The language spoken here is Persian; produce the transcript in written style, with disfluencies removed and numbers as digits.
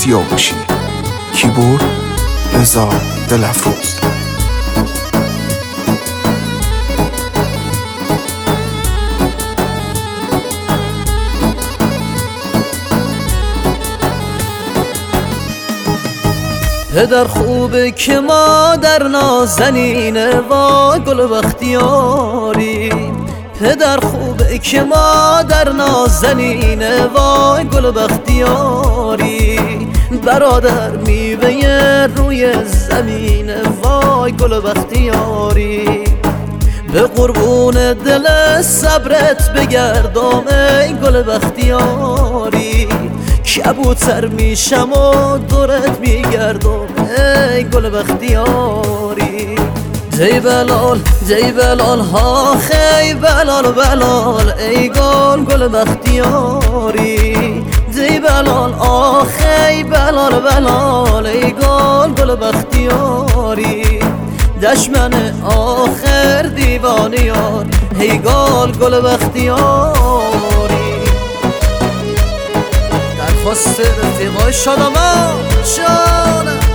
سیاوشی. کیبورد رضا دلفروز. پدر خوبه که مادر نازنینه وای گل بختیاری. پدر خوبه که مادر نازنینه وای گل بختیاری. برادر میوه روی زمینه وای گل بختیاری. به قربون دل صبرت بگردم ای گل بختیاری. کبوتر میشم و دورت میگردم ای گل بختیاری. دی بلال دی بلال ها خی بلال بلال ای گل بختیاری. دی بلال آخی بلال بلال ای گل بختیاری. دشمن آخر دیوانیار ای گل بختیاری. درخواست رفیقای شادمان جانم